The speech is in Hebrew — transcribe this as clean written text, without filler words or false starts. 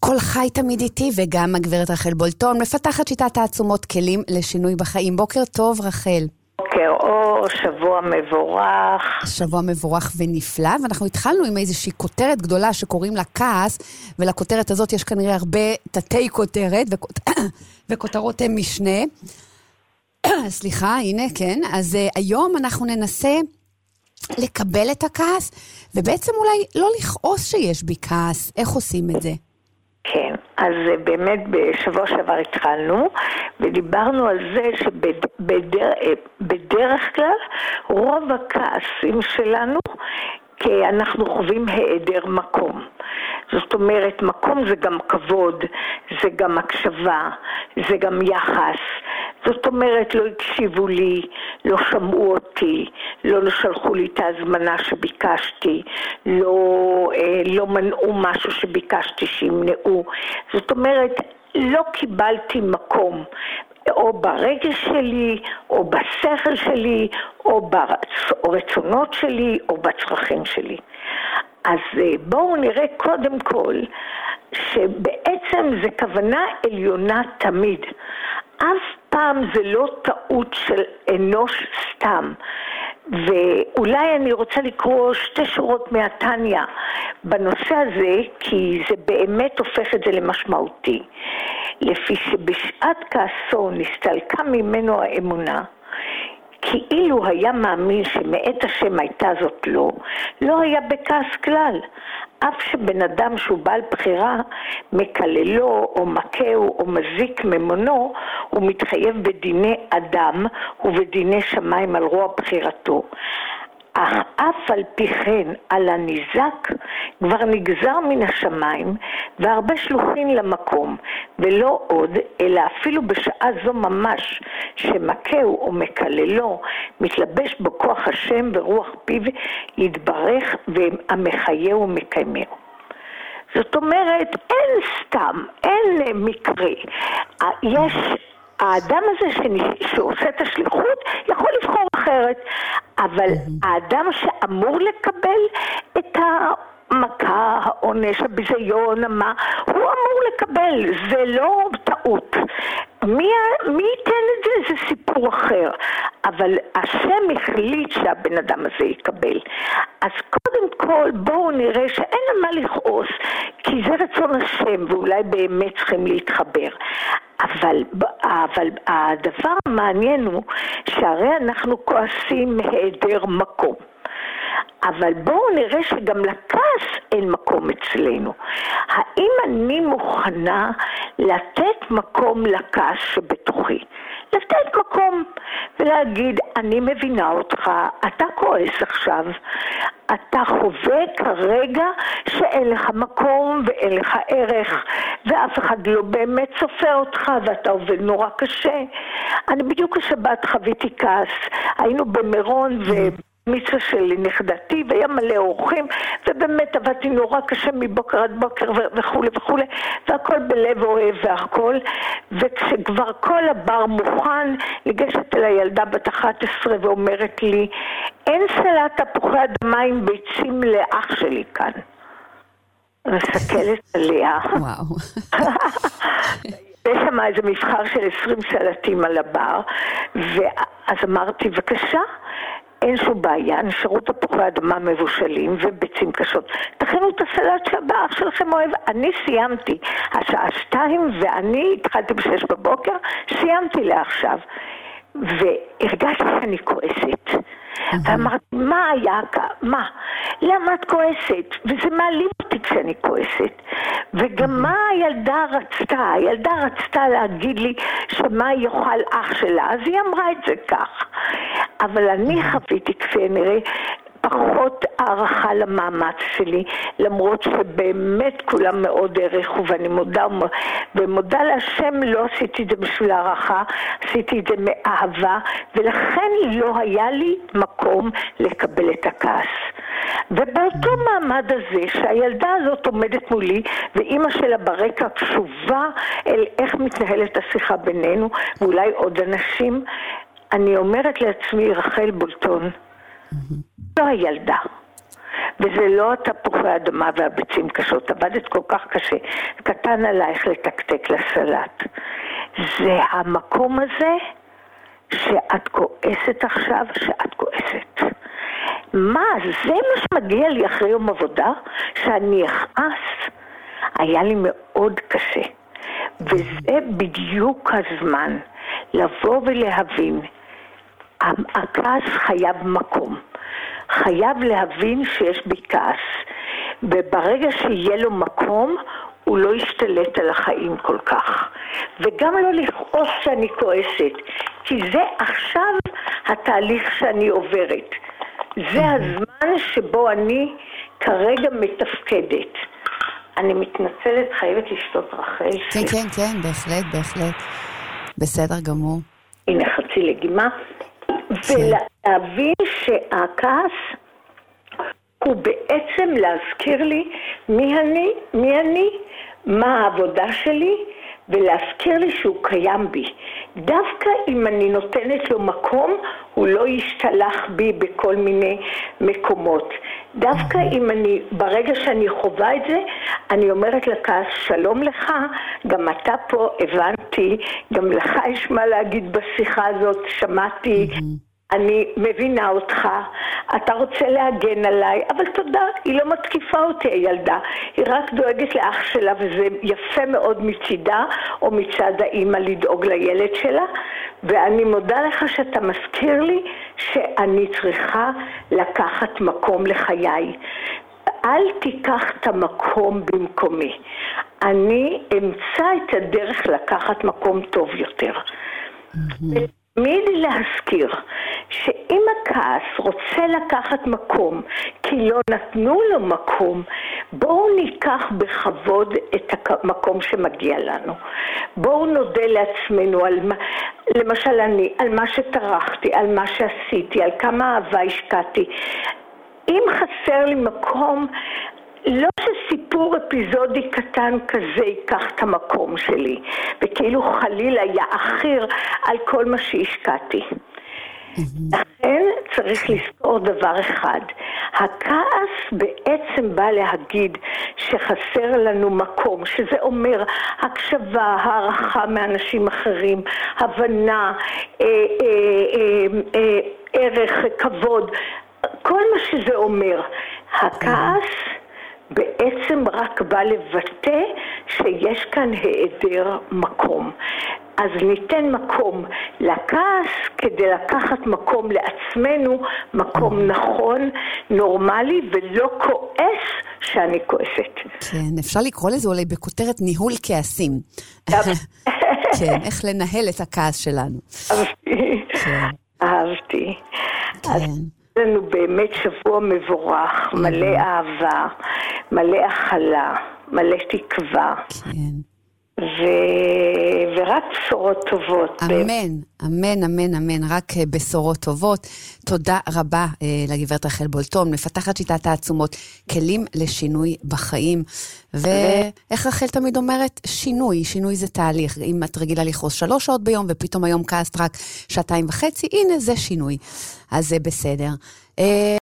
כל חי תמיד איתי, וגם הגברת רחל בולטון, מפתחת שיטת תעצומות כלים לשינוי בחיים. בוקר טוב, רחל. בוקר אור, שבוע מבורך. שבוע מבורך ונפלא, ואנחנו התחלנו עם איזושהי כותרת גדולה שקוראים לה כעס, ולכותרת הזאת יש כנראה הרבה תתי כותרת, וכותרות הם משנה. סליחה, הנה, כן. אז היום אנחנו ננסה לקבל את הכעס, ובעצם אולי לא לכעוס שיש בי כעס. איך עושים את זה? כן, אז באמת בשבוע שעבר התחלנו, ודיברנו על זה שבדרך כלל רוב הכעסים שלנו, כי אנחנו חווים היעדר מקום. זאת אומרת, מקום זה גם כבוד, זה גם הקשבה, זה גם יחס. זאת אומרת, לא הקשיבו לי, לא שמעו אותי, לא שלחו לי את ההזמנה שביקשתי, לא מנעו משהו שביקשתי שימנעו. זאת אומרת, לא קיבלתי מקום, או ברגש שלי, או בשכל שלי, או ברצונות שלי, או בצרכים שלי. אז בואו נראה קודם כל שבעצם זה כוונה עליונה תמיד. אף פעם זה לא טעות של אנוש סתם. ואולי אני רוצה לקרוא 2 שורות מהתניה בנושא הזה, כי זה באמת הופך את זה למשמעותי. לפי שבשעת כעסו נסתלקה ממנו האמונה, כאילו היה מאמין שמאת השם הייתה זאת לא היה בכעס כלל. אף שבן אדם שהוא בעל בחירה מקללו או מקהו או מזיק ממונו, הוא מתחייב בדיני אדם ובדיני שמיים על רוע בחירתו. אך אף על פי כן על הניזק כבר נגזר מן השמיים והרבה שלוחים למקום, ולא עוד אלא אפילו בשעה זו ממש שמכהו או מקללו מתלבש בו כוח השם ורוח פיו יתברך והמחיה ומקיימהו. זאת אומרת, אין סתם, אין מקרה. יש האדם הזה שעושה את השליחות יכול לבחור אחרת, אבל האדם שאמור לקבל את המכה, העונש, הביזיון, הוא אמור לקבל, זה לא טעות. מי ייתן את זה? זה סיפור אחר. אבל השם החליט שהבן אדם הזה יקבל. אז קודם כל בואו נראה שאין מה לכעוס, כי זה רצון השם ואולי באמת צריכים להתחבר. אבל הדבר המעניין הוא שהרי אנחנו כועסים מהיעדר מקום. אבל בואו נראה שגם לכעס אין מקום אצלנו. האם אני מוכנה לתת מקום לכעס שבתוכי? לתת מקום ולהגיד, אני מבינה אותך, אתה כועס עכשיו, אתה חווה כרגע שאין לך מקום ואין לך ערך, ואף אחד לא באמת צופה אותך, ואתה עובד נורא קשה. אני בדיוק השבת חוויתי כעס, היינו במירון מצווה של נכדתי, והיה מלא אורחים, ובאמת עבדתי נורא קשה מבוקר עד בוקר וכו' וכו', והכל בלב אוהב והכל, וכשכבר כל הבר מוכן, ניגשת אל הילדה בת 11 ואומרת לי, אין סלט תפוחי אדמה עם ביצים לאח שלי כאן. מסתכלת עליה. וואו. יש שם איזה מבחר של 20 סלטים על הבר, ואז אמרתי, בבקשה, אין שום בעיה, נשארו תפוחי אדמה מבושלים וביצים קשות. תכינו את הסלט שהבאח שלכם אוהב. אני סיימתי, השעה 2 ואני התחלתי ב6 בבוקר, סיימתי לעכשיו. והרגשתי שאני כועסת. ואמרתי, מה היה? מה? למה את כועסת? וזה מעלים אותי כשאני כועסת. וגם מה הילדה רצתה? הילדה רצתה להגיד לי שמה יאכל אח שלה, אז היא אמרה את זה כך. אבל אני חוויתי כפי נראה פחות הערכה למאמץ שלי, למרות שבאמת כולם מאוד העריכו, ואני מודה להשם, לא עשיתי את זה בשביל הערכה, עשיתי את זה מאהבה, ולכן לא היה לי מקום לקבל את הכעס. ובאותו מעמד הזה שהילדה הזאת עומדת מולי, ואימא שלה ברקע קשובה אל איך מתנהלת השיחה בינינו, ואולי עוד אנשים, אני אומרת לעצמי, רחל בולטון, לא הילדה. וזה לא התפוחי האדמה והביצים קשות, עבדת כל כך קשה, קטן עלייך לתקתק לסלט. זה המקום הזה שאת כועסת עכשיו, שאת כועסת. מה, זה מה שמגיע לי אחרי יום עבודה? שאני אכעס? היה לי מאוד קשה. וזה בדיוק הזמן לבוא ולהבין. הכעס חייב מקום. חייב להבין שיש בי כעס. וברגע שיהיה לו מקום, הוא לא ישתלט על החיים כל כך. וגם לא לכעוס שאני כועסת. כי זה עכשיו התהליך שאני עוברת. זה הזמן שבו אני כרגע מתפקדת. אני מתנצלת, חייבת לשתות רחל. כן, כן, כן, בהחלט, בהחלט. בסדר גמור. הנה חצי לגימה. ולהבין שהכעס הוא בעצם להזכיר לי מי אני, מה העבודה שלי, ולהזכיר לי שהוא קיים בי. דווקא אם אני נותנת לו מקום, הוא לא ישתלח בי בכל מיני מקומות. דווקא אם ברגע שאני חווה את זה, אני אומרת לכעס, שלום לך, גם אתה פה, הבנתי, גם לך יש מה להגיד בשיחה הזאת, שמעתי, אני מבינה אותך, אתה רוצה להגן עליי, אבל תודה, היא לא מתקיפה אותי הילדה, היא רק דואגת לאח שלה, וזה יפה מאוד מצידה, או מצד האמא לדאוג לילד שלה, ואני מודה לך שאתה מזכיר לי שאני צריכה לקחת מקום לחיי. אל תיקח את המקום במקומי. אני אמצא את הדרך לקחת מקום טוב יותר. תמיד להזכיר שאם הכעס רוצה לקחת מקום כי לא נתנו לו מקום, בואו ניקח בכבוד את המקום שמגיע לנו. בואו נודה לעצמנו על מה, למשל אני, על מה שטרחתי, על מה שעשיתי, על כמה אהבה השקעתי. אם חסר לי מקום, לא שסיפור אפיזודי קטן כזה ייקח את המקום שלי, וכאילו חלילה יאחר על כל מה שהשקעתי. לכן צריך לזכור דבר אחד, הכעס בעצם בא להגיד שחסר לנו מקום, שזה אומר הקשבה, הערכה מאנשים אחרים, הבנה, ערך, כבוד, כל מה שזה אומר. הכעס בעצם רק בא לבטא שיש כאן היעדר מקום. אז ניתן מקום לכעס כדי לקחת מקום לעצמנו, מקום נכון, נורמלי, ולא כועס שאני כועסת. כן, אפשר לקרוא לזה אולי בכותרת ניהול כעסים. כן, איך לנהל את הכעס שלנו. אהבתי. כן. לנו באמת שבוע מבורך, מלא אהבה, מלא הכלה, מלא תקווה. כן. ורק בשורות טובות. אמן, אמן, אמן, אמן, רק בשורות טובות. תודה רבה לגברת רחל בולטון, מפתחת שיטת העצומות, כלים לשינוי בחיים. ואיך רחל תמיד אומרת? שינוי זה תהליך. אם את רגילה לכעוס 3 שעות ביום, ופתאום היום כעסת רק 2.5 שעות, הנה זה שינוי. אז זה בסדר.